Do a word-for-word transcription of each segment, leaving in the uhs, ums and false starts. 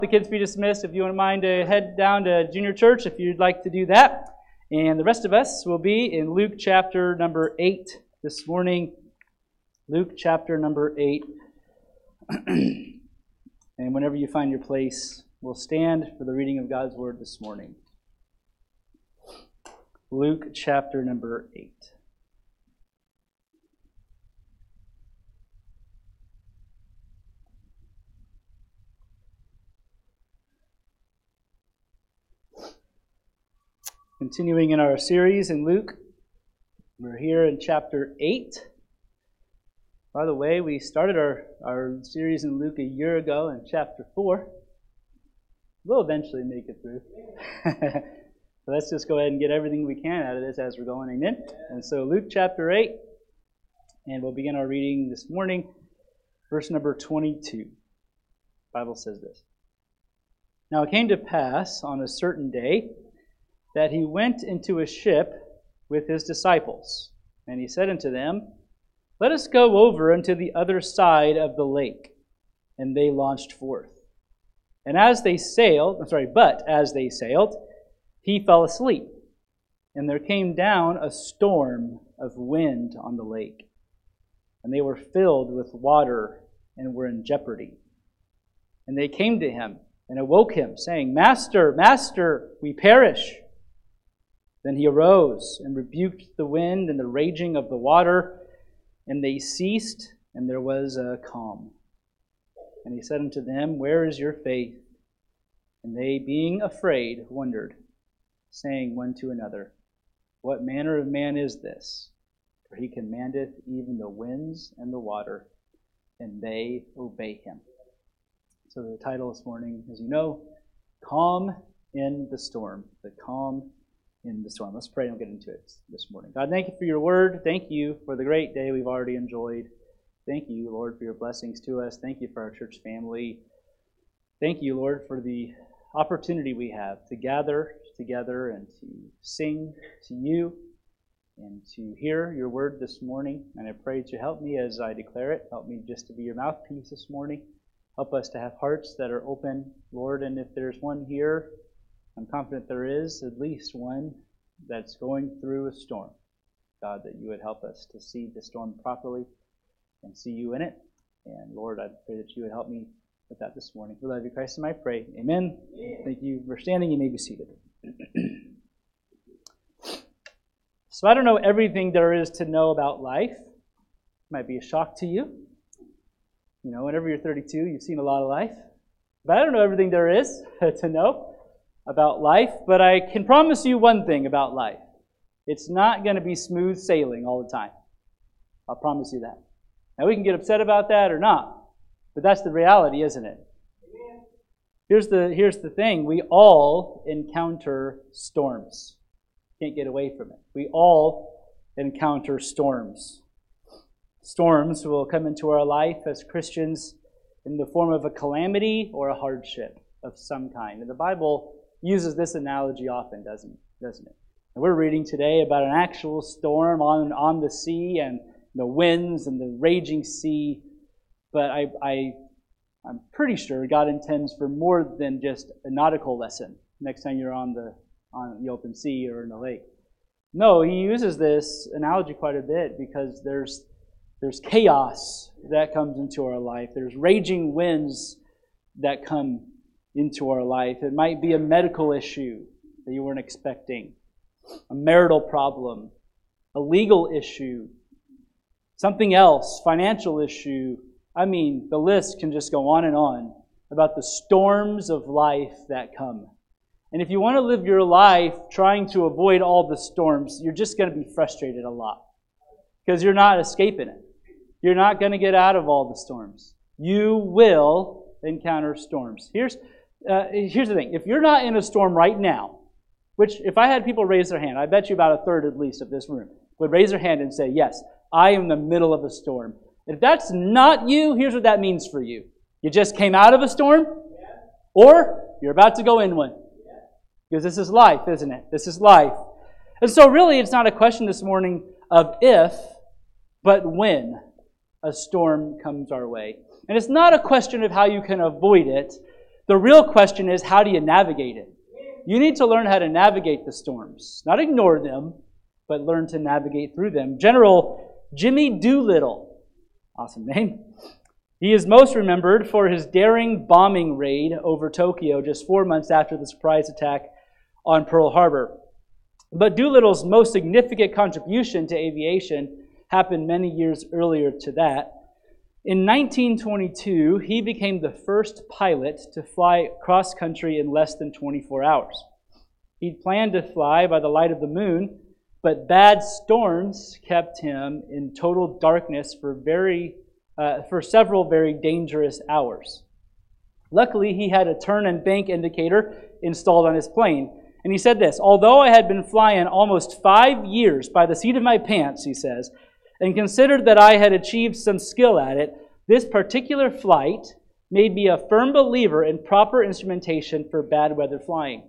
The kids be dismissed. If you wouldn't mind to head down to junior church if you'd like to do that. And the rest of us will be in Luke chapter number eight this morning. Luke chapter number eight. And whenever you find your place, we'll stand for the reading of God's word this morning. Luke chapter number eight. Continuing in our series in Luke, we're here in chapter eight. By the way, we started our, our series in Luke a year ago in chapter four. We'll eventually make it through. So let's just go ahead and get everything we can out of this as we're going. Amen. And so Luke chapter eight, and we'll begin our reading this morning, verse number twenty-two. The Bible says this. Now it came to pass on a certain day that he went into a ship with his disciples. And he said unto them, Let us go over unto the other side of the lake. And they launched forth. And as they sailed, I'm sorry, but as they sailed, he fell asleep. And there came down a storm of wind on the lake. And they were filled with water and were in jeopardy. And they came to him and awoke him, saying, Master, Master, we perish. Then he arose and rebuked the wind and the raging of the water, and they ceased, and there was a calm. And he said unto them, Where is your faith? And they, being afraid, wondered, saying one to another, What manner of man is this? For he commandeth even the winds and the water, and they obey him. So the title this morning, as you know, Calm in the Storm. The calm in the storm. Let's pray and we'll get into it this morning. God, thank you for your word. Thank you for the great day we've already enjoyed. Thank you, Lord, for your blessings to us. Thank you for our church family. Thank you, Lord, for the opportunity we have to gather together and to sing to you and to hear your word this morning. And I pray that you help me as I declare it. Help me just to be your mouthpiece this morning. Help us to have hearts that are open, Lord. And if there's one here, I'm confident there is at least one that's going through a storm. God, that you would help us to see the storm properly and see you in it. And Lord, I pray that you would help me with that this morning. We love you, Christ, and I pray. Amen. Yeah. Thank you for standing. You may be seated. So I don't know everything there is to know about life. It might be a shock to you. You know, whenever you're thirty-two, you've seen a lot of life. But I don't know everything there is to know about life, but I can promise you one thing about life. It's not going to be smooth sailing all the time. I'll promise you that. Now, we can get upset about that or not, but that's the reality, isn't it? Amen. Here's the, here's the thing. We all encounter storms. Can't get away from it. We all encounter storms. Storms will come into our life as Christians in the form of a calamity or a hardship of some kind. And the Bible uses this analogy often, doesn't doesn't it? And we're reading today about an actual storm on, on the sea and the winds and the raging sea. But I, I, I'm pretty sure God intends for more than just a nautical lesson next time you're on the on the open sea or in the lake. No, he uses this analogy quite a bit because there's there's chaos that comes into our life. There's raging winds that come into our life. It might be a medical issue that you weren't expecting, a marital problem, a legal issue, something else, financial issue. I mean, the list can just go on and on about the storms of life that come. And if you want to live your life trying to avoid all the storms, you're just going to be frustrated a lot because you're not escaping it. You're not going to get out of all the storms. You will encounter storms. Here's Uh, here's the thing. If you're not in a storm right now, which if I had people raise their hand, I bet you about a third at least of this room would raise their hand and say, yes, I am in the middle of a storm. If that's not you, here's what that means for you. You just came out of a storm, or you're about to go in one. Because this is life, isn't it? This is life. And so really it's not a question this morning of if, but when a storm comes our way. And it's not a question of how you can avoid it. The real question is, how do you navigate it? You need to learn how to navigate the storms. Not ignore them, but learn to navigate through them. General Jimmy Doolittle, awesome name. He is most remembered for his daring bombing raid over Tokyo just four months after the surprise attack on Pearl Harbor. But Doolittle's most significant contribution to aviation happened many years earlier to that. In nineteen twenty-two, he became the first pilot to fly cross-country in less than twenty-four hours. He'd planned to fly by the light of the moon, but bad storms kept him in total darkness for very uh, for several very dangerous hours. Luckily, he had a turn and bank indicator installed on his plane. And he said this, "Although I had been flying almost five years by the seat of my pants," he says, "and considered that I had achieved some skill at it, this particular flight made me a firm believer in proper instrumentation for bad weather flying."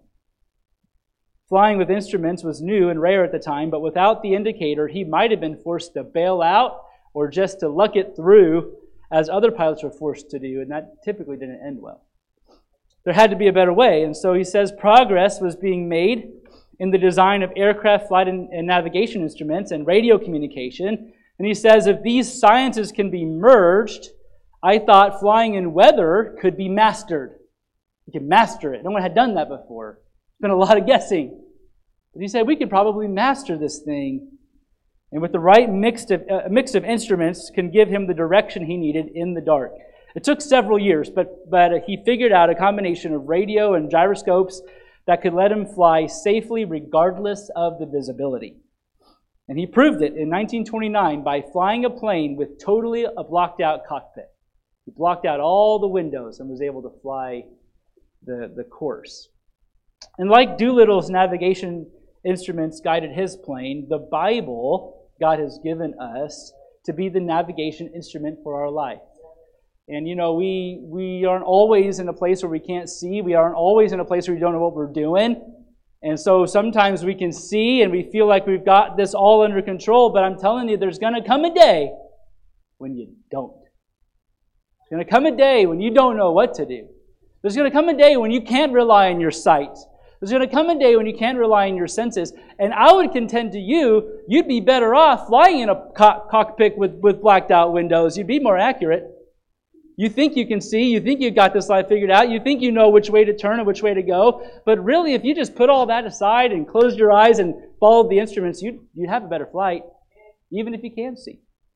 Flying with instruments was new and rare at the time, but without the indicator, he might have been forced to bail out or just to luck it through, as other pilots were forced to do, and that typically didn't end well. There had to be a better way, and so he says progress was being made in the design of aircraft flight and, and navigation instruments and radio communication. And he says, if these sciences can be merged, I thought flying in weather could be mastered. You could master it. No one had done that before. It's been a lot of guessing. But he said, we could probably master this thing. And with the right mix of, uh, mix of instruments can give him the direction he needed in the dark. It took several years, but, but he figured out a combination of radio and gyroscopes that could let him fly safely regardless of the visibility. And he proved it in nineteen twenty-nine by flying a plane with totally a blocked-out cockpit. He blocked out all the windows and was able to fly the, the course. And like Doolittle's navigation instruments guided his plane, the Bible God has given us to be the navigation instrument for our life. And you know, we we aren't always in a place where we can't see. We aren't always in a place where we don't know what we're doing. And so sometimes we can see and we feel like we've got this all under control, but I'm telling you, there's going to come a day when you don't. There's going to come a day when you don't know what to do. There's going to come a day when you can't rely on your sight. There's going to come a day when you can't rely on your senses. And I would contend to you, you'd be better off flying in a co- cockpit with, with blacked out windows. You'd be more accurate. You think you can see, you think you've got this life figured out, you think you know which way to turn and which way to go, but really if you just put all that aside and closed your eyes and followed the instruments, you'd, you'd have a better flight, even if you can see.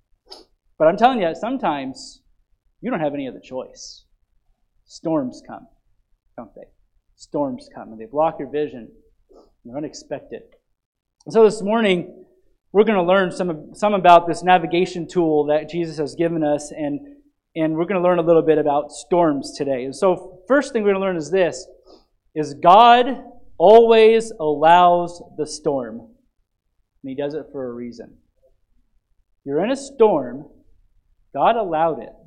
But I'm telling you, sometimes you don't have any other choice. Storms come, don't they? Storms come, and they block your vision. They're unexpected. And so this morning, we're going to learn some, some about this navigation tool that Jesus has given us, and And we're going to learn a little bit about storms today. And so first thing we're going to learn is this, is God always allows the storm. And He does it for a reason. You're in a storm, God allowed it.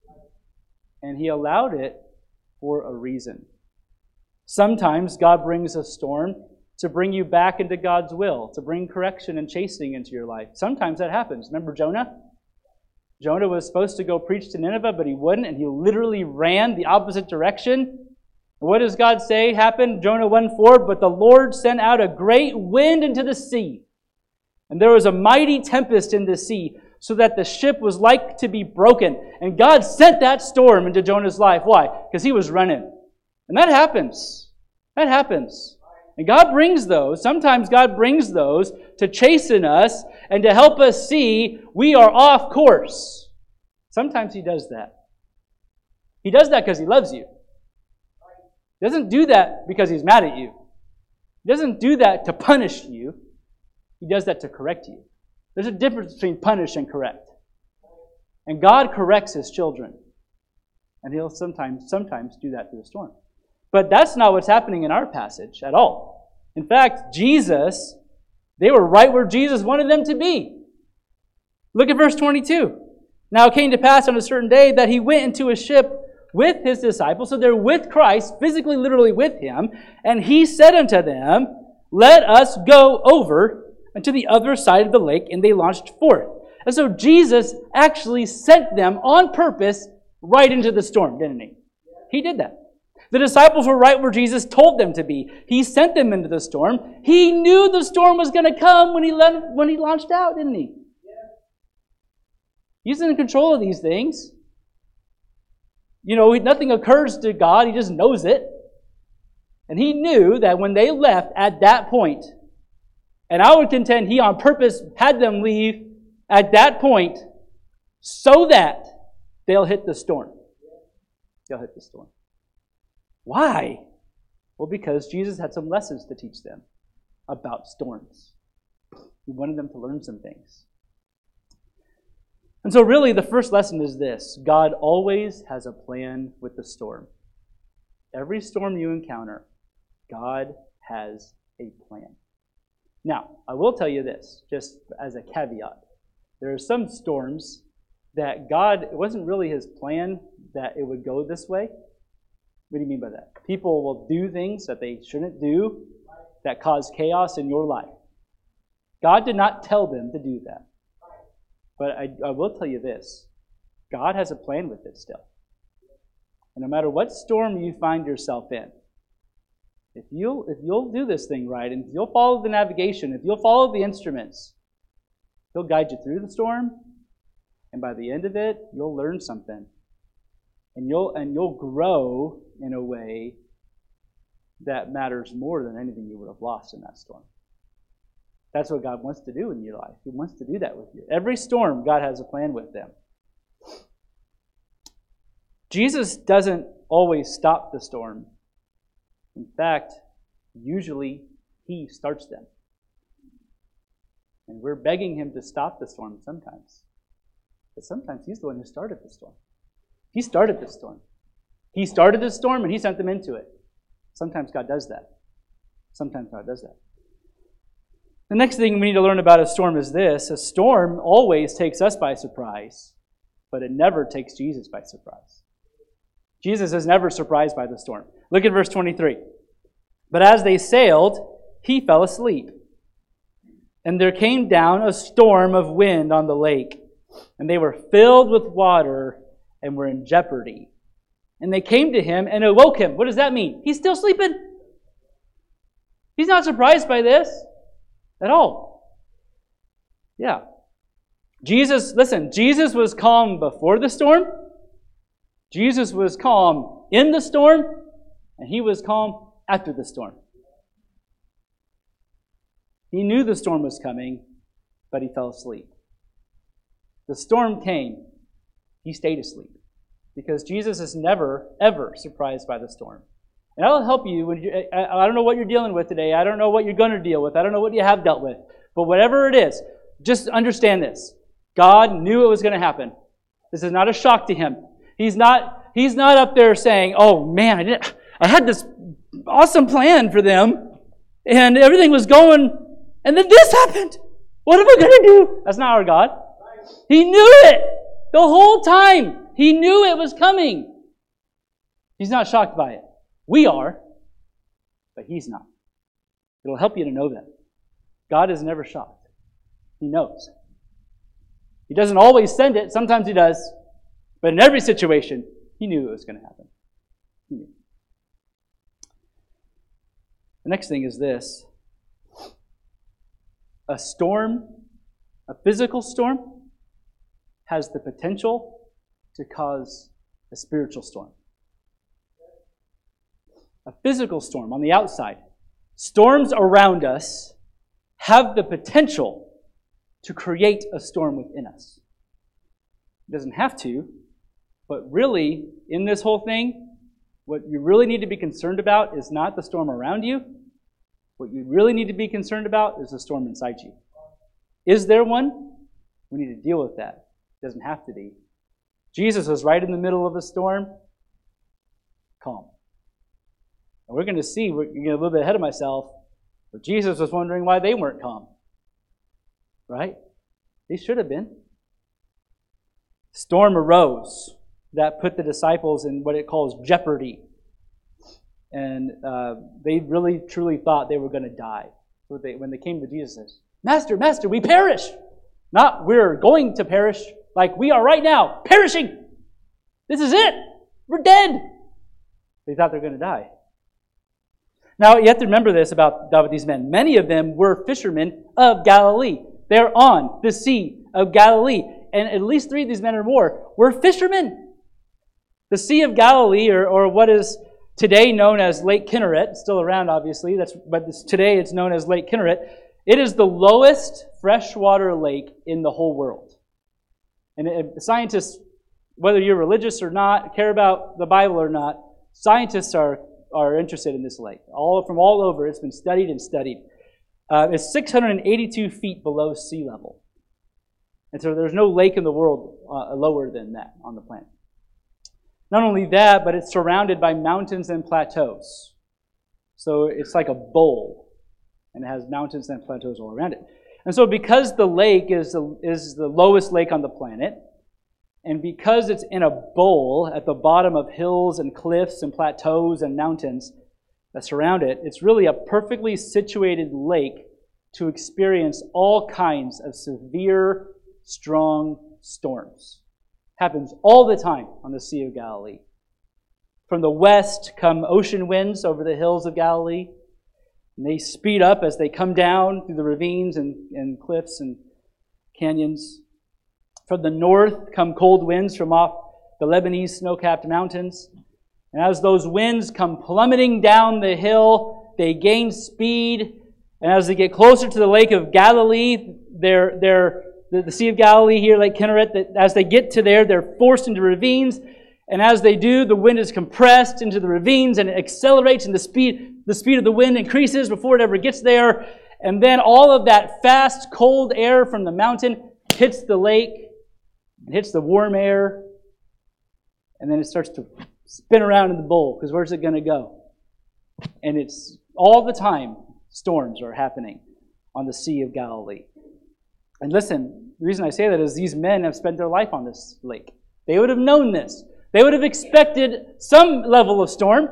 And He allowed it for a reason. Sometimes God brings a storm to bring you back into God's will, to bring correction and chastening into your life. Sometimes that happens. Remember Jonah? Jonah was supposed to go preach to Nineveh, but he wouldn't, and he literally ran the opposite direction. What does God say happened? Jonah one four, but the Lord sent out a great wind into the sea, and there was a mighty tempest in the sea, so that the ship was like to be broken. And God sent that storm into Jonah's life. Why? Because he was running. And that happens. That happens. And God brings those, sometimes God brings those to chasten us and to help us see we are off course. Sometimes He does that. He does that because He loves you. He doesn't do that because He's mad at you. He doesn't do that to punish you. He does that to correct you. There's a difference between punish and correct. And God corrects His children. And He'll sometimes, sometimes do that through the storm. But that's not what's happening in our passage at all. In fact, Jesus, they were right where Jesus wanted them to be. Look at verse twenty-two. Now it came to pass on a certain day that He went into a ship with His disciples. So they're with Christ, physically, literally with Him. And He said unto them, let us go over unto the other side of the lake. And they launched forth. And so Jesus actually sent them on purpose right into the storm, didn't He? He did that. The disciples were right where Jesus told them to be. He sent them into the storm. He knew the storm was going to come when he let, when he launched out, didn't he? He's in control of these things. You know, nothing occurs to God. He just knows it. And he knew that when they left at that point, and I would contend he on purpose had them leave at that point so that they'll hit the storm. They'll hit the storm. Why? Well, because Jesus had some lessons to teach them about storms. He wanted them to learn some things. And so really the first lesson is this: God always has a plan with the storm. Every storm you encounter, God has a plan. Now, I will tell you this, just as a caveat. There are some storms that God, it wasn't really His plan that it would go this way. What do you mean by that? People will do things that they shouldn't do that cause chaos in your life. God did not tell them to do that. But I, I will tell you this. God has a plan with it still. And no matter what storm you find yourself in, if you'll, if you'll do this thing right, and if you'll follow the navigation, if you'll follow the instruments, He'll guide you through the storm, and by the end of it, you'll learn something. And you'll, and you'll grow in a way that matters more than anything you would have lost in that storm. That's what God wants to do in your life. He wants to do that with you. Every storm, God has a plan with them. Jesus doesn't always stop the storm. In fact, usually He starts them. And we're begging Him to stop the storm sometimes. But sometimes He's the one who started the storm. He started the storm. He started the storm and He sent them into it. Sometimes God does that. Sometimes God does that. The next thing we need to learn about a storm is this. A storm always takes us by surprise, but it never takes Jesus by surprise. Jesus is never surprised by the storm. Look at verse twenty-three. But as they sailed, He fell asleep. And there came down a storm of wind on the lake, and they were filled with water and were in jeopardy. And they came to Him and awoke Him. What does that mean? He's still sleeping. He's not surprised by this at all. Yeah. Jesus, listen, Jesus was calm before the storm. Jesus was calm in the storm. And He was calm after the storm. He knew the storm was coming, but He fell asleep. The storm came. He stayed asleep. Because Jesus is never, ever surprised by the storm. And that'll help you. When you I, I don't know what you're dealing with today. I don't know what you're going to deal with. I don't know what you have dealt with. But whatever it is, just understand this. God knew it was going to happen. This is not a shock to Him. He's not, he's not up there saying, oh man, I, didn't, I had this awesome plan for them. And everything was going, and then this happened. What am I going to do? That's not our God. He knew it the whole time. He knew it was coming. He's not shocked by it. We are, but He's not. It'll help you to know that. God is never shocked. He knows. He doesn't always send it. Sometimes He does. But in every situation, He knew it was going to happen. He knew. The next thing is this. A storm, a physical storm, has the potential to cause a spiritual storm. A physical storm on the outside. Storms around us have the potential to create a storm within us. It doesn't have to, but really, in this whole thing, what you really need to be concerned about is not the storm around you. What you really need to be concerned about is the storm inside you. Is there one? We need to deal with that. It doesn't have to be. Jesus was right in the middle of a storm. Calm. And we're going to see, we're going to get a little bit ahead of myself, but Jesus was wondering why they weren't calm. Right? They should have been. Storm arose that put the disciples in what it calls jeopardy. And uh, they really, truly thought they were going to die. So they, when they came to Jesus, says, Master, Master, we perish. Not we're going to perish, like we are right now, perishing. This is it. We're dead. They thought they were going to die. Now, you have to remember this about, about these men. Many of them were fishermen of Galilee. They're on the Sea of Galilee. And at least three of these men or more were fishermen. The Sea of Galilee, or, or what is today known as Lake Kinneret, still around obviously, that's, but this, today it's known as Lake Kinneret. It is the lowest freshwater lake in the whole world. And it, scientists, whether you're religious or not, care about the Bible or not, scientists are, are interested in this lake. All from all over, it's been studied and studied. Uh, it's six hundred eighty-two feet below sea level. And so there's no lake in the world uh, lower than that on the planet. Not only that, but it's surrounded by mountains and plateaus. So it's like a bowl, and it has mountains and plateaus all around it. And so because the lake is the, is the lowest lake on the planet, and because it's in a bowl at the bottom of hills and cliffs and plateaus and mountains that surround it, it's really a perfectly situated lake to experience all kinds of severe, strong storms. Happens all the time on the Sea of Galilee. From the west come ocean winds over the hills of Galilee, and they speed up as they come down through the ravines and, and cliffs and canyons. From the north come cold winds from off the Lebanese snow-capped mountains. And as those winds come plummeting down the hill, they gain speed. And as they get closer to the Lake of Galilee, they're, they're, the, the Sea of Galilee here, Lake Kinneret, that as they get to there, they're forced into ravines. And as they do, the wind is compressed into the ravines and it accelerates, and the speed, the speed of the wind increases before it ever gets there. And then all of that fast, cold air from the mountain hits the lake, it hits the warm air, and then it starts to spin around in the bowl, because where's it going to go? And it's all the time storms are happening on the Sea of Galilee. And listen, the reason I say that is these men have spent their life on this lake. They would have known this. They would have expected some level of storm.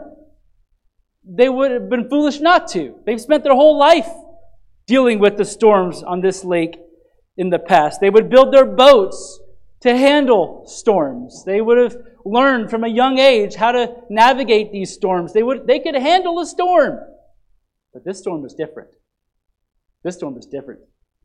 They would have been foolish not to. They've spent their whole life dealing with the storms on this lake in the past. They would build their boats to handle storms. They would have learned from a young age how to navigate these storms. They would they could handle a storm. But this storm was different. This storm was different.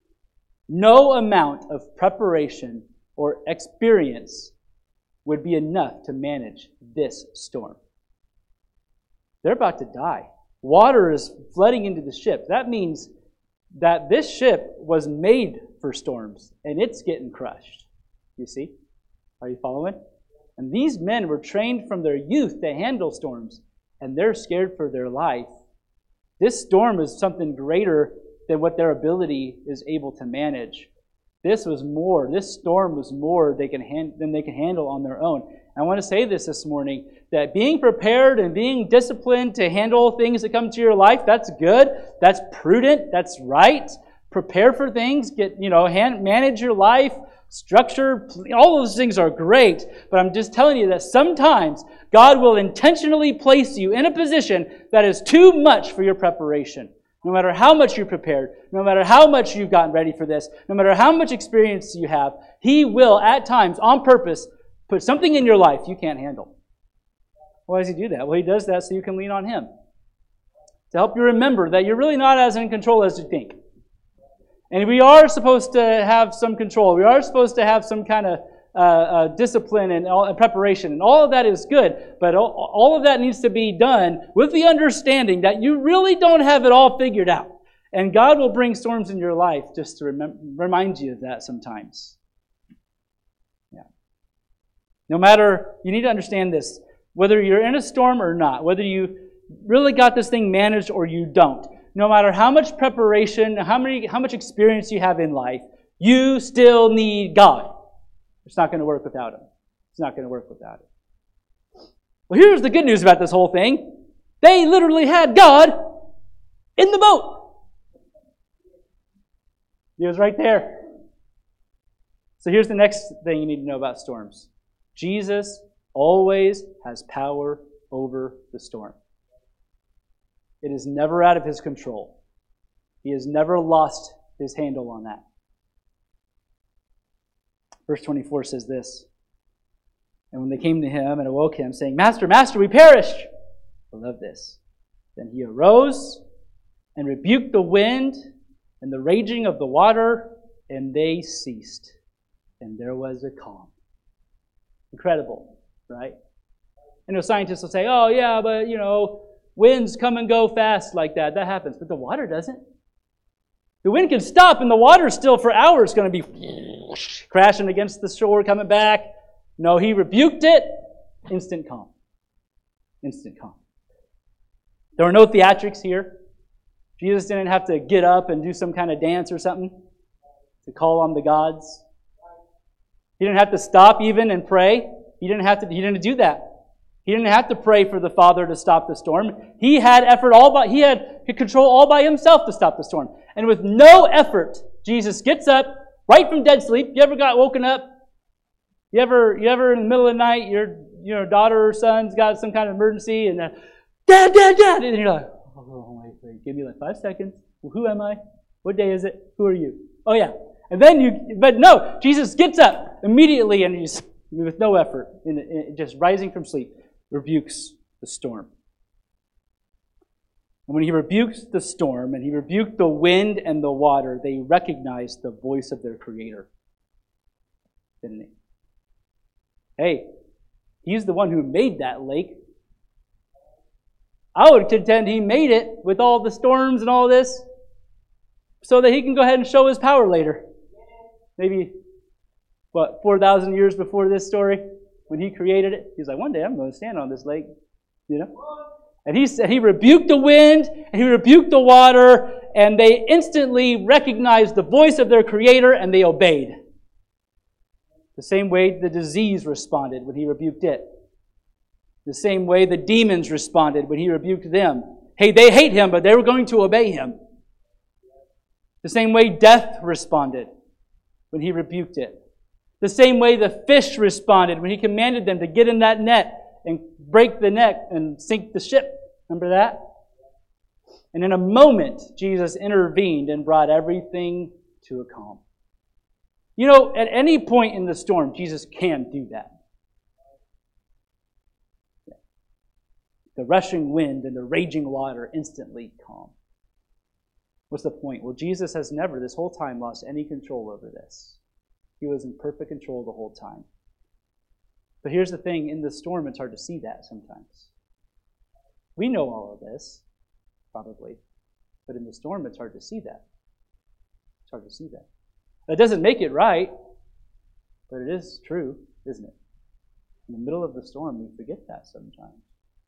No amount of preparation or experience would be enough to manage this storm. They're about to die. Water is flooding into the ship. That means that this ship was made for storms, and it's getting crushed. You see? Are you following? And these men were trained from their youth to handle storms, and they're scared for their life. This storm is something greater than what their ability is able to manage. This was more. This storm was more they can hand, than they can handle on their own. And I want to say this this morning, that being prepared and being disciplined to handle things that come to your life, that's good. That's prudent. That's right. Prepare for things. Get, you know, hand, manage your life. Structure, all those things are great. But I'm just telling you that sometimes God will intentionally place you in a position that is too much for your preparation. No matter how much you're prepared, no matter how much you've gotten ready for this, no matter how much experience you have, He will, at times, on purpose, put something in your life you can't handle. Why does He do that? Well, He does that so you can lean on Him. To help you remember that you're really not as in control as you think. And we are supposed to have some control. We are supposed to have some kind of uh, uh, discipline and, all, and preparation. And all of that is good. But all, all of that needs to be done with the understanding that you really don't have it all figured out. And God will bring storms in your life just to remem- remind you of that sometimes. Yeah. No matter, you need to understand this. Whether you're in a storm or not, whether you really got this thing managed or you don't, no matter how much preparation, how many, how much experience you have in life, you still need God. It's not going to work without Him. It's not going to work without it. Well, here's the good news about this whole thing. They literally had God in the boat. He was right there. So here's the next thing you need to know about storms. Jesus always has power over the storm. It is never out of His control. He has never lost His handle on that. Verse twenty-four says this, "And when they came to Him and awoke Him, saying, 'Master, Master, we perished.' I love this. Then he arose and rebuked the wind and the raging of the water, and they ceased. And there was a calm. Incredible, right? I know scientists will say, oh yeah, but you know, winds come and go fast like that. That happens. But the water doesn't. The wind can stop and the water still for hours going to be crashing against the shore, coming back. No, he rebuked it. Instant calm. Instant calm. There were no theatrics here. Jesus didn't have to get up and do some kind of dance or something to call on the gods. He didn't have to stop even and pray. He didn't have to. He didn't do that. He didn't have to pray for the Father to stop the storm. He had effort all by. He had control all by himself to stop the storm. And with no effort, Jesus gets up right from dead sleep. You ever got woken up? You ever? You ever in the middle of the night, your your daughter or son's got some kind of emergency, and uh, dad, dad, dad, and you're like, oh wait, wait, give me like five seconds. Well, who am I? What day is it? Who are you? Oh yeah. And then you, but no, Jesus gets up immediately and he's, with no effort, in, in, just rising from sleep, rebukes the storm. And when he rebukes the storm and he rebuked the wind and the water, they recognized the voice of their Creator. Didn't he? Hey, he's the one who made that lake. I would contend he made it with all the storms and all this so that he can go ahead and show his power later. Maybe, what, four thousand years before this story, when he created it, he's like, one day I'm going to stand on this lake, you know? And he said he rebuked the wind, and he rebuked the water, and they instantly recognized the voice of their Creator, and they obeyed. The same way the disease responded when he rebuked it. The same way the demons responded when he rebuked them. Hey, they hate him, but they were going to obey him. The same way death responded when he rebuked it. The same way the fish responded when he commanded them to get in that net and break the net and sink the ship. Remember that? And in a moment, Jesus intervened and brought everything to a calm. You know, at any point in the storm, Jesus can do that. The rushing wind and the raging water instantly calm. What's the point? Well, Jesus has never, this whole time, lost any control over this. He was in perfect control the whole time. But here's the thing, in the storm, it's hard to see that sometimes. We know all of this, probably. But in the storm, it's hard to see that. It's hard to see that. That doesn't make it right, but it is true, isn't it? In the middle of the storm, we forget that sometimes.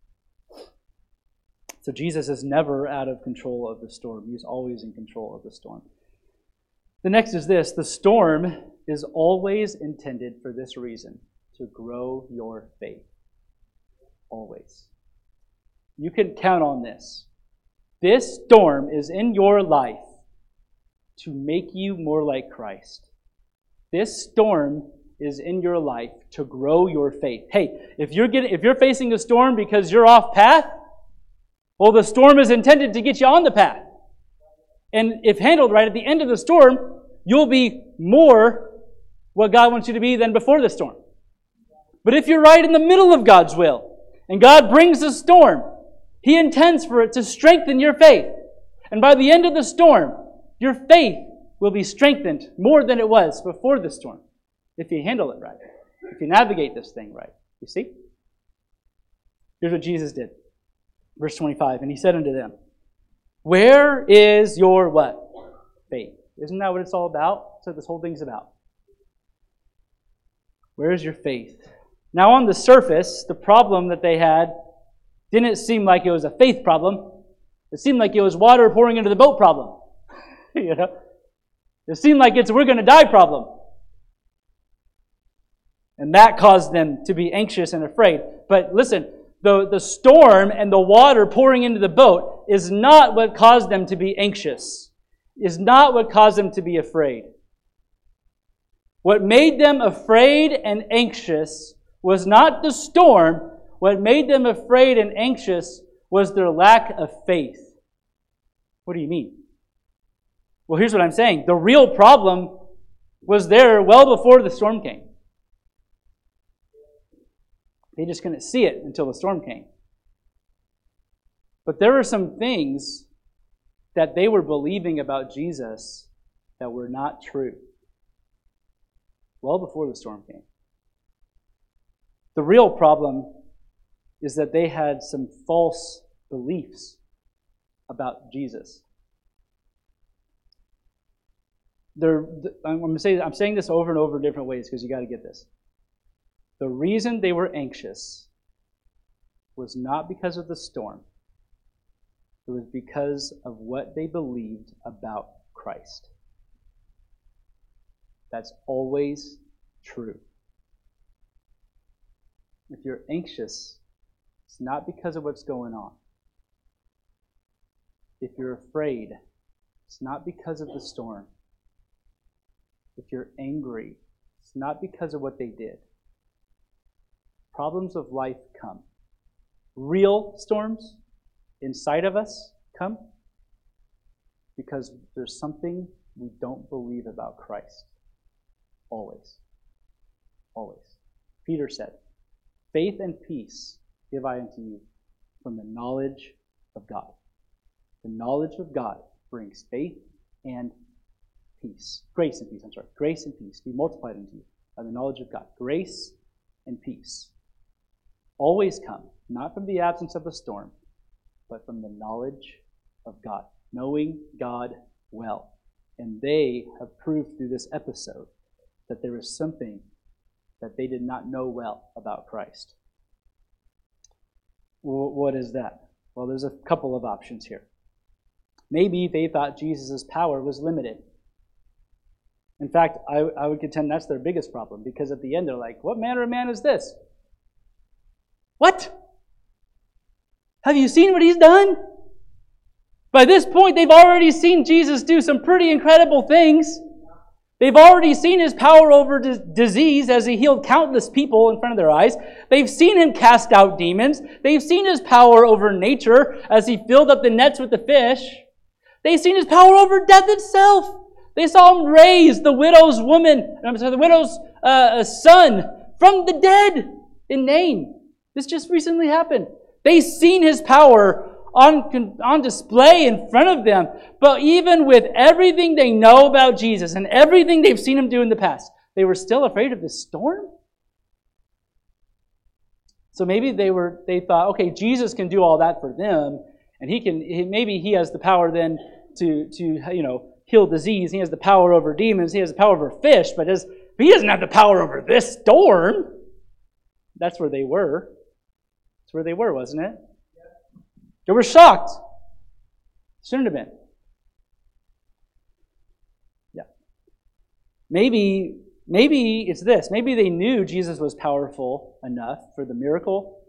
So Jesus is never out of control of the storm. He's always in control of the storm. The next is this. The storm is always intended for this reason, to grow your faith. Always. You can count on this. This storm is in your life to make you more like Christ. This storm is in your life to grow your faith. Hey, if you're getting, if you're facing a storm because you're off path, well, the storm is intended to get you on the path. And if handled right, at the end of the storm, you'll be more what God wants you to be than before the storm. But if you're right in the middle of God's will, and God brings a storm, He intends for it to strengthen your faith. And by the end of the storm, your faith will be strengthened more than it was before the storm, if you handle it right, if you navigate this thing right. You see? Here's what Jesus did. Verse twenty-five, and He said unto them, where is your what? Faith. Isn't that what it's all about? That's what this whole thing's about. Where is your faith? Now on the surface, the problem that they had didn't seem like it was a faith problem. It seemed like it was water pouring into the boat problem. You know? It seemed like it's a we're going to die problem. And that caused them to be anxious and afraid. But listen, the, the storm and the water pouring into the boat is not what caused them to be anxious. Is not what caused them to be afraid. What made them afraid and anxious was not the storm. What made them afraid and anxious was their lack of faith. What do you mean? Well, here's what I'm saying. The real problem was there well before the storm came. They just couldn't see it until the storm came. But there were some things that they were believing about Jesus that were not true. Well before the storm came. The real problem is that they had some false beliefs about Jesus. They're, I'm, going to say, I'm saying this over and over in different ways because you got to get this. The reason they were anxious was not because of the storm. It was because of what they believed about Christ. That's always true. If you're anxious, it's not because of what's going on. If you're afraid, it's not because of the storm. If you're angry, it's not because of what they did. Problems of life come. Real storms inside of us come because there's something we don't believe about Christ. Always. Always. Peter said, "Faith and peace give I unto you from the knowledge of God." The knowledge of God brings faith and peace. Grace and peace, I'm sorry. Grace and peace be multiplied unto you by the knowledge of God. Grace and peace always come, not from the absence of a storm, but from the knowledge of God, knowing God well. And they have proved through this episode that there is something that they did not know well about Christ. Well, what is that? Well, there's a couple of options here. Maybe they thought Jesus' power was limited. In fact, I, I would contend that's their biggest problem, because at the end they're like, what manner of man is this? What? Have you seen what he's done? By this point, they've already seen Jesus do some pretty incredible things. They've already seen his power over d- disease as he healed countless people in front of their eyes. They've seen him cast out demons. They've seen his power over nature as he filled up the nets with the fish. They've seen his power over death itself. They saw him raise the widow's woman, I'm sorry, the widow's uh, son from the dead in Nain. This just recently happened. They've seen his power on, on display in front of them. But even with everything they know about Jesus and everything they've seen him do in the past, they were still afraid of this storm? So maybe they were. They thought, okay, Jesus can do all that for them, and he can. He, maybe he has the power then to, to you know, heal disease. He has the power over demons. He has the power over fish, but his, he doesn't have the power over this storm. That's where they were. That's where they were, wasn't it? They were shocked. Shouldn't have been. Yeah. Maybe, maybe it's this. Maybe they knew Jesus was powerful enough for the miracle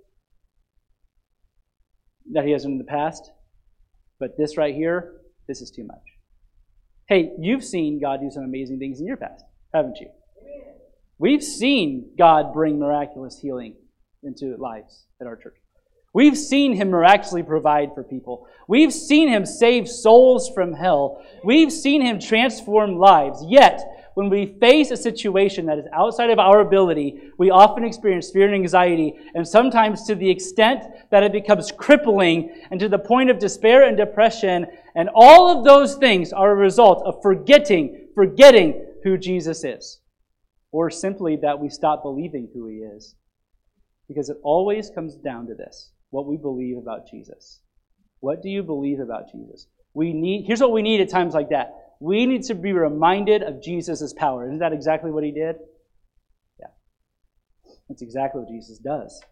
that he has in the past. But this right here, this is too much. Hey, you've seen God do some amazing things in your past, haven't you? Amen. We've seen God bring miraculous healing into lives at our church. We've seen him miraculously provide for people. We've seen him save souls from hell. We've seen him transform lives. Yet, when we face a situation that is outside of our ability, we often experience fear and anxiety, and sometimes to the extent that it becomes crippling and to the point of despair and depression. And all of those things are a result of forgetting, forgetting who Jesus is. Or simply that we stop believing who he is. Because it always comes down to this. What we believe about Jesus. What do you believe about Jesus? We need. Here's what we need at times like that. We need to be reminded of Jesus' power. Isn't that exactly what he did? Yeah. That's exactly what Jesus does.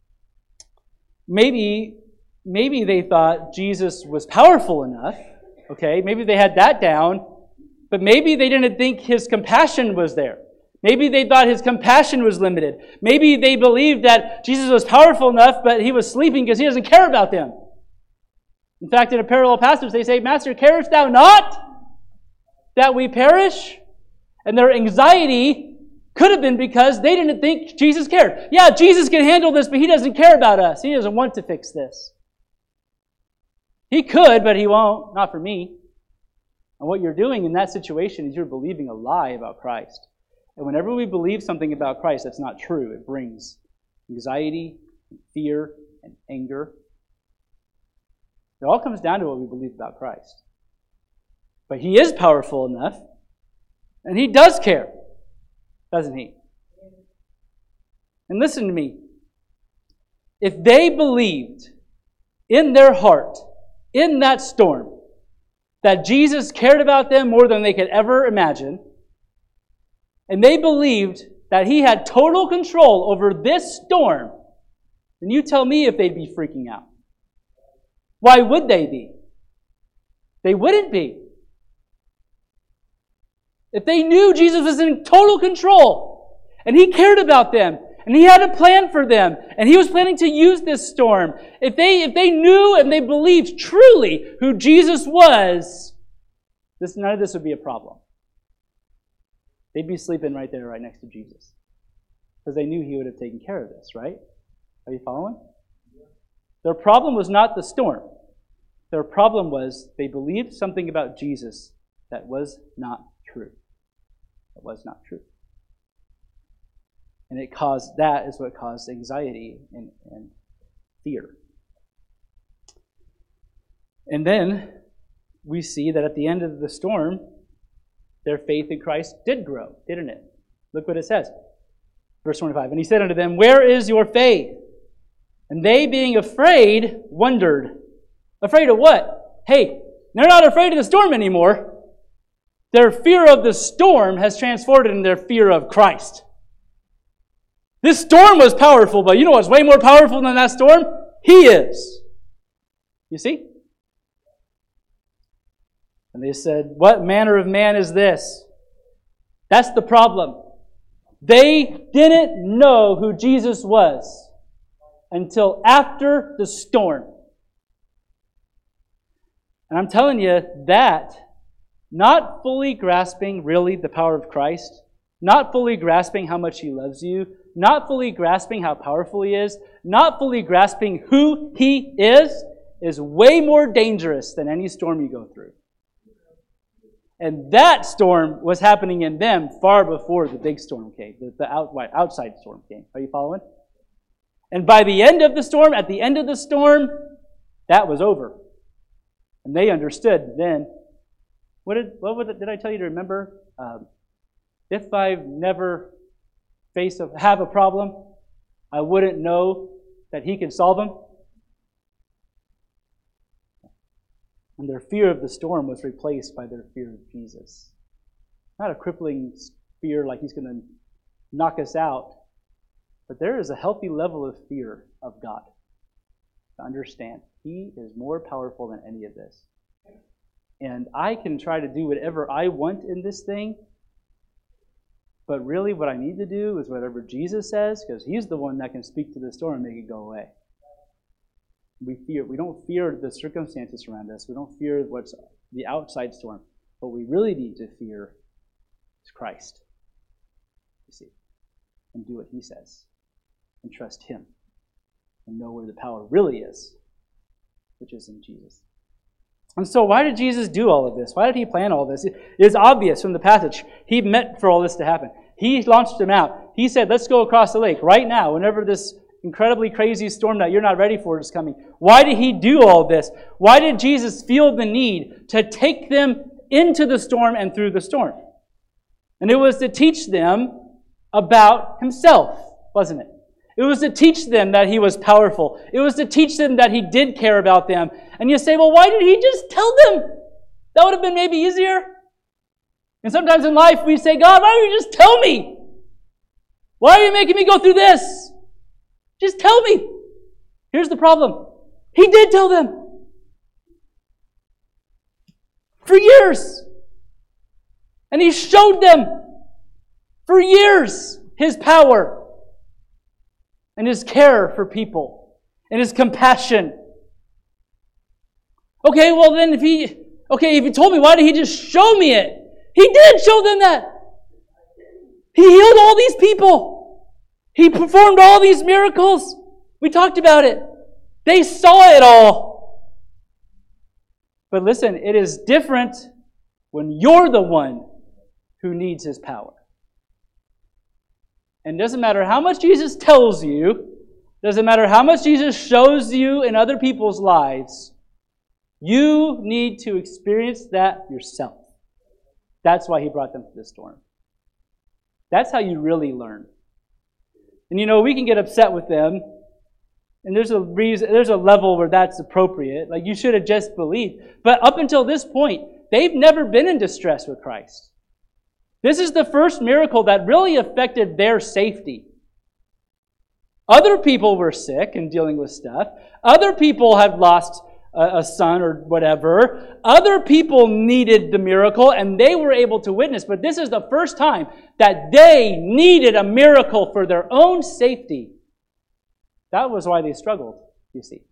Maybe, maybe they thought Jesus was powerful enough. Okay, maybe they had that down. But maybe they didn't think his compassion was there. Maybe they thought his compassion was limited. Maybe they believed that Jesus was powerful enough, but he was sleeping because he doesn't care about them. In fact, in a parallel passage, they say, Master, carest thou not that we perish? And their anxiety could have been because they didn't think Jesus cared. Yeah, Jesus can handle this, but he doesn't care about us. He doesn't want to fix this. He could, but he won't. Not for me. And what you're doing in that situation is you're believing a lie about Christ. And whenever we believe something about Christ that's not true, it brings anxiety, and fear, and anger. It all comes down to what we believe about Christ. But He is powerful enough, and He does care, doesn't He? And listen to me. If they believed in their heart, in that storm, that Jesus cared about them more than they could ever imagine, and they believed that He had total control over this storm, then you tell me if they'd be freaking out. Why would they be? They wouldn't be. If they knew Jesus was in total control, and He cared about them, and He had a plan for them, and He was planning to use this storm, if they, if they knew and they believed truly who Jesus was, this, none of this would be a problem. They'd be sleeping right there, right next to Jesus. Because they knew He would have taken care of this, right? Are you following? Their problem was not the storm. Their problem was they believed something about Jesus that was not true. That was not true. And it caused, that is what caused anxiety and, and fear. And then we see that at the end of the storm, their faith in Christ did grow, didn't it? Look what it says. Verse twenty-five. And He said unto them, Where is your faith? And they, being afraid, wondered. Afraid of what? Hey, they're not afraid of the storm anymore. Their fear of the storm has transformed into their fear of Christ. This storm was powerful, but you know what's way more powerful than that storm? He is. You see? And they said, What manner of man is this? That's the problem. They didn't know who Jesus was until after the storm. And I'm telling you that, not fully grasping really the power of Christ, not fully grasping how much He loves you, not fully grasping how powerful He is, not fully grasping who He is, is way more dangerous than any storm you go through. And that storm was happening in them far before the big storm came, the, the out, outside storm came. Are you following? And by the end of the storm, at the end of the storm, that was over. And they understood then. What did what would, did I tell you to remember? Um, if I've never faced a, have a problem, I wouldn't know that He can solve them. And their fear of the storm was replaced by their fear of Jesus. Not a crippling fear like He's going to knock us out, but there is a healthy level of fear of God. To understand, He is more powerful than any of this. And I can try to do whatever I want in this thing, but really what I need to do is whatever Jesus says, because He's the one that can speak to the storm and make it go away. We fear. We don't fear the circumstances around us. We don't fear what's the outside storm. What we really need to fear is Christ. You see, and do what He says, and trust Him, and know where the power really is, which is in Jesus. And so, why did Jesus do all of this? Why did He plan all this? It is obvious from the passage. He meant for all this to happen. He launched them out. He said, "Let's go across the lake right now. Whenever this incredibly crazy storm that you're not ready for is coming." Why did He do all this? Why did Jesus feel the need to take them into the storm and through the storm? And it was to teach them about Himself, wasn't it? It was to teach them that He was powerful. It was to teach them that He did care about them. And you say, well, why did He just tell them? That would have been maybe easier. And sometimes in life we say, God, why don't you just tell me? Why are you making me go through this? Just tell me. Here's the problem. He did tell them. For years. And He showed them for years His power and His care for people and His compassion. Okay, well then if He, okay, if He told me, why did He just show me it? He did show them that. He healed all these people. He performed all these miracles. We talked about it. They saw it all. But listen, it is different when you're the one who needs His power. And it doesn't matter how much Jesus tells you, doesn't matter how much Jesus shows you in other people's lives, You need to experience that yourself. That's why he brought them to the storm. That's how you really learn. And you know, we can get upset with them, and there's a reason, there's a level where that's appropriate. Like, you should have just believed. But up until this point, they've never been in distress with Christ. This is the first miracle that really affected their safety. Other people were sick and dealing with stuff. Other people had lost a, a son or whatever. Other people needed the miracle, and they were able to witness. But this is the first time that they needed a miracle for their own safety. That was why they struggled, you see.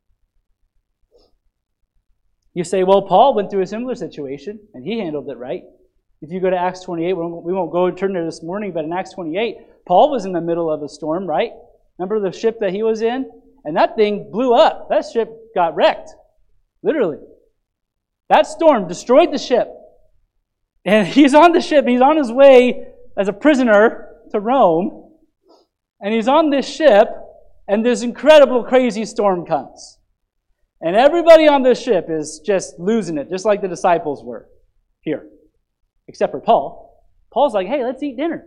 You say, well, Paul went through a similar situation, and he handled it right. If you go to Acts twenty-eight, we won't go and turn there this morning, but in Acts twenty-eight, Paul was in the middle of a storm, right? Remember the ship that he was in? And that thing blew up. That ship got wrecked. Literally. That storm destroyed the ship. And he's on the ship. He's on his way as a prisoner to Rome. And he's on this ship, and this incredible, crazy storm comes. And everybody on this ship is just losing it, just like the disciples were here. Except for Paul. Paul's like, hey, let's eat dinner.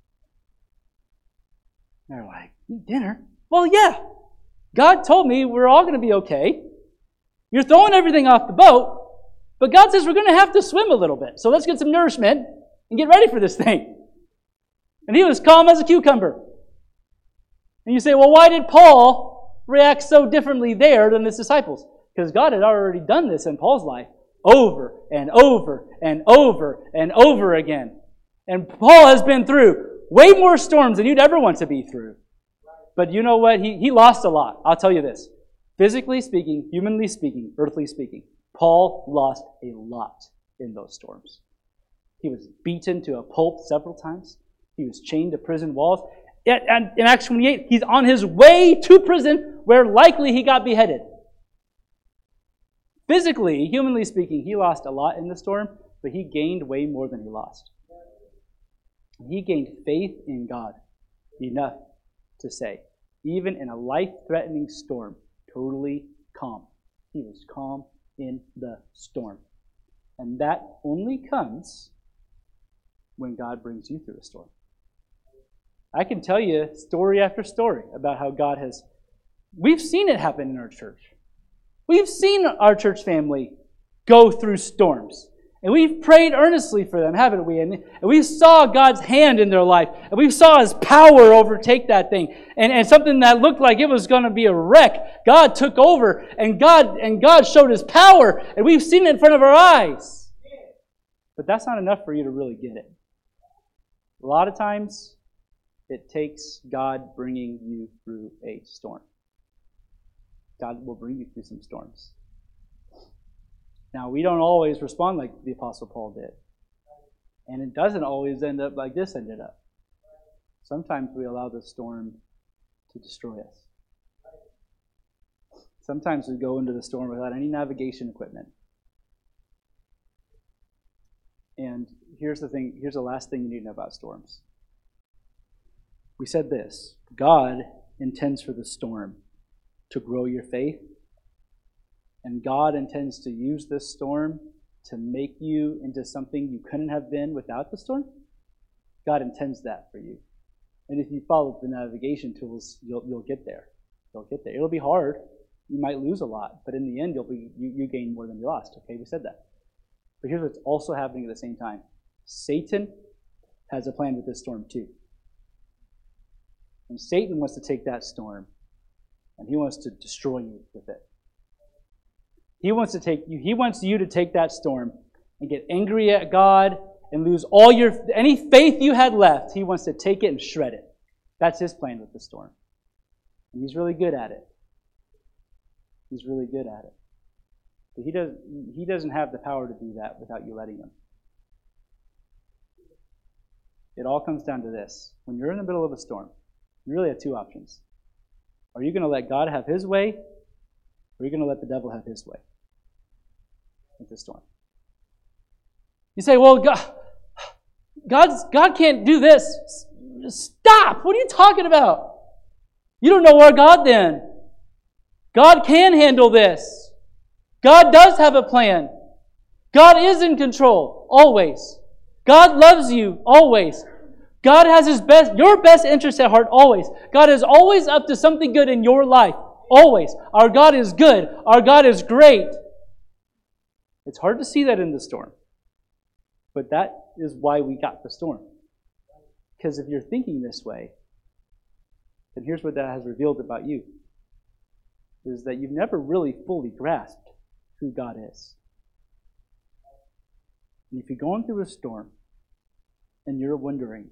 And they're like, eat dinner? Well, yeah. God told me we're all going to be okay. You're throwing everything off the boat, but God says we're going to have to swim a little bit. So let's get some nourishment and get ready for this thing. And he was calm as a cucumber. And you say, well, why did Paul react so differently there than his disciples? Because God had already done this in Paul's life over and over and over and over again. And Paul has been through way more storms than you'd ever want to be through. But you know what? He, he lost a lot. I'll tell you this. Physically speaking, humanly speaking, earthly speaking, Paul lost a lot in those storms. He was beaten to a pulp several times. He was chained to prison walls. And in Acts twenty-eight, he's on his way to prison where likely he got beheaded. Physically, humanly speaking, he lost a lot in the storm, but he gained way more than he lost. He gained faith in God enough to say, even in a life-threatening storm, totally calm. He was calm in the storm. And that only comes when God brings you through a storm. I can tell you story after story about how God has... We've seen it happen in our church. We've seen our church family go through storms. And we've prayed earnestly for them, haven't we? And, and we saw God's hand in their life. And we saw His power overtake that thing. And, and something that looked like it was going to be a wreck, God took over. And God, and God showed His power. And we've seen it in front of our eyes. But that's not enough for you to really get it. A lot of times, it takes God bringing you through a storm. God will bring you through some storms. Now, we don't always respond like the Apostle Paul did. And it doesn't always end up like this ended up. Sometimes we allow the storm to destroy us. Sometimes we go into the storm without any navigation equipment. And here's the thing, here's the last thing you need to know about storms. We said this, God intends for the storm to grow your faith. And God intends to use this storm to make you into something you couldn't have been without the storm. God intends that for you. And if you follow the navigation tools, you'll you'll get there. You'll get there. It'll be hard. You might lose a lot, but in the end, you'll be you, you gain more than you lost. Okay, we said that. But here's what's also happening at the same time. Satan has a plan with this storm too. And Satan wants to take that storm, and he wants to destroy you with it. He wants to take you, he wants you to take that storm and get angry at God and lose all your any faith you had left. He wants to take it and shred it. That's his plan with the storm. And he's really good at it. He's really good at it. But he doesn't he doesn't have the power to do that without you letting him. It all comes down to this. When you're in the middle of a storm, you really have two options. Are you going to let God have his way, or are you going to let the devil have his way with the storm? You say, well, God, God's, God can't do this. Stop! What are you talking about? You don't know our God then. God can handle this. God does have a plan. God is in control, always. God loves you, always. God has His best, your best interest at heart, always. God is always up to something good in your life, always. Our God is good. Our God is great. It's hard to see that in the storm. But that is why we got the storm. Because if you're thinking this way, then here's what that has revealed about you. Is that you've never really fully grasped who God is. And if you're going through a storm and you're wondering,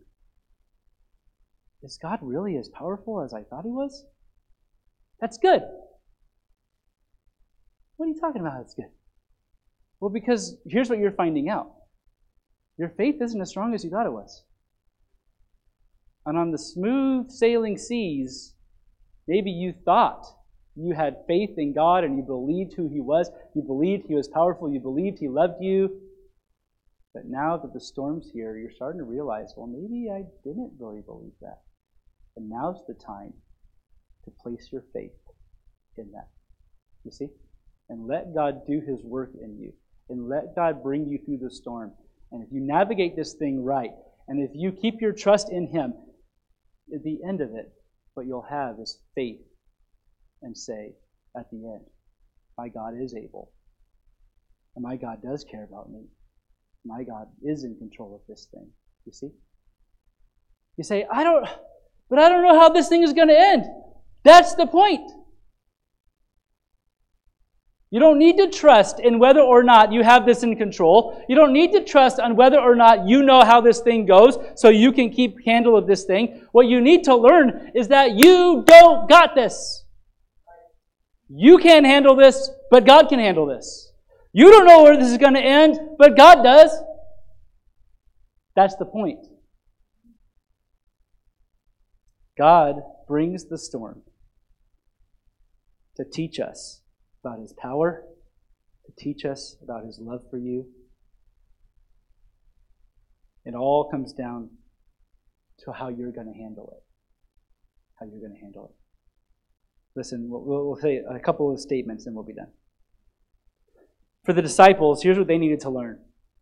is God really as powerful as I thought He was? That's good. What are you talking about? That's good. Well, because here's what you're finding out. Your faith isn't as strong as you thought it was. And on the smooth sailing seas, maybe you thought you had faith in God and you believed who He was. You believed He was powerful. You believed He loved you. But now that the storm's here, you're starting to realize, well, maybe I didn't really believe that. And now's the time to place your faith in that. You see? And let God do His work in you. And let God bring you through the storm. And if you navigate this thing right, and if you keep your trust in Him, at the end of it, what you'll have is faith. And say, at the end, my God is able. And my God does care about me. My God is in control of this thing. You see? You say, I don't, but I don't know how this thing is going to end. That's the point. You don't need to trust in whether or not you have this in control. You don't need to trust on whether or not you know how this thing goes so you can keep handle of this thing. What you need to learn is that you don't got this. You can't handle this, but God can handle this. You don't know where this is going to end, but God does. That's the point. God brings the storm to teach us about His power, to teach us about His love for you. It all comes down to how you're going to handle it. How you're going to handle it. Listen, we'll, we'll say a couple of statements and we'll be done. For the disciples, here's what they needed to learn.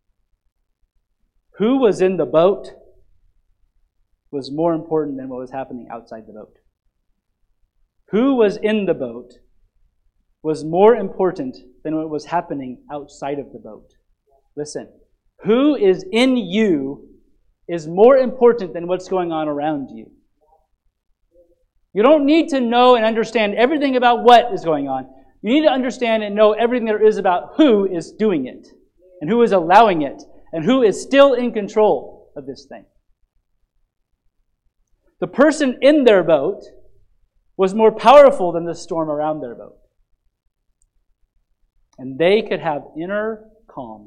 Who was in the boat was more important than what was happening outside the boat. Who was in the boat was more important than what was happening outside of the boat. Listen, who is in you is more important than what's going on around you. You don't need to know and understand everything about what is going on. You need to understand and know everything there is about who is doing it, and who is allowing it, and who is still in control of this thing. The person in their boat was more powerful than the storm around their boat. And they could have inner calm,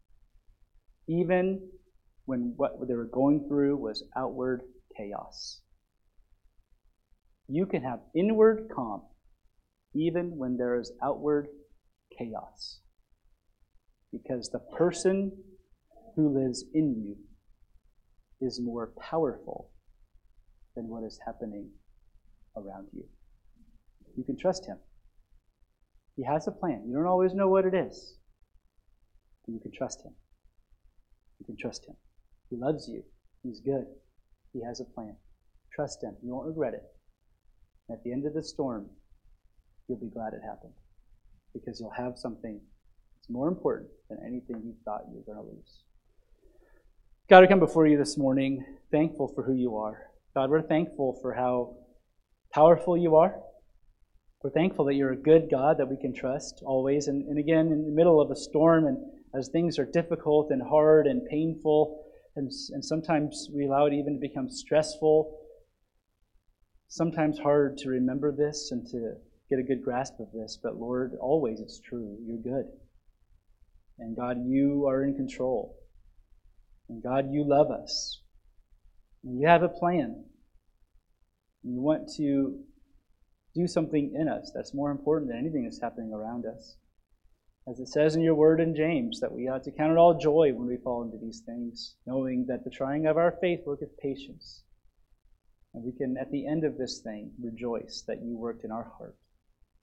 even when what they were going through was outward chaos. You can have inward calm even when there is outward chaos. Because the person who lives in you is more powerful than what is happening around you. You can trust Him. He has a plan. You don't always know what it is, but you can trust Him. You can trust Him. He loves you. He's good. He has a plan. Trust Him. You won't regret it. At the end of the storm, you'll be glad it happened, because you'll have something that's more important than anything you thought you were going to lose. God, we come before you this morning, thankful for who you are. God, we're thankful for how powerful you are. We're thankful that you're a good God that we can trust always. And, and again, in the middle of a storm, and as things are difficult and hard and painful, and, and sometimes we allow it even to become stressful, sometimes hard to remember this and to get a good grasp of this, but Lord, always it's true. You're good. And God, you are in control. And God, you love us. And you have a plan. And you want to do something in us that's more important than anything that's happening around us. As it says in your word in James, that we ought to count it all joy when we fall into these things, knowing that the trying of our faith worketh patience. And we can, at the end of this thing, rejoice that you worked in our heart.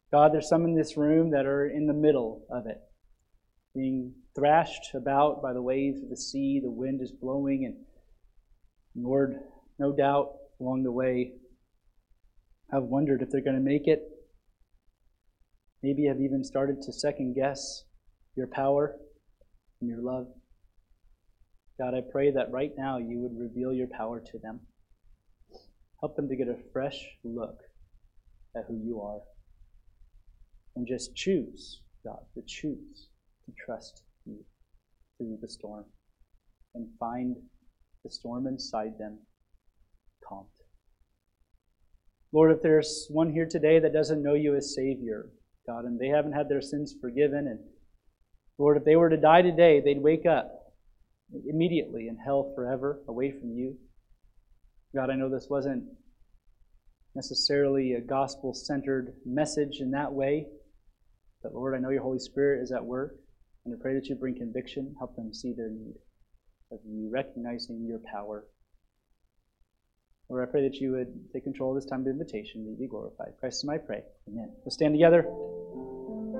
God, there's some in this room that are in the middle of it, being thrashed about by the waves of the sea. The wind is blowing, and Lord, no doubt along the way, have wondered if they're going to make it. Maybe have even started to second guess your power and your love. God, I pray that right now you would reveal your power to them. Help them to get a fresh look at who you are. And just choose, God, to choose to trust you through the storm and find the storm inside them calmed. Lord, if there's one here today that doesn't know you as Savior, God, and they haven't had their sins forgiven, and Lord, if they were to die today, they'd wake up immediately in hell forever, away from you. God, I know this wasn't necessarily a gospel-centered message in that way, but Lord, I know your Holy Spirit is at work, and I pray that you bring conviction, help them see their need of you, recognizing your power. Lord, I pray that you would take control of this time of invitation, that you be glorified. Christ is my pray. Amen. Let's stand together.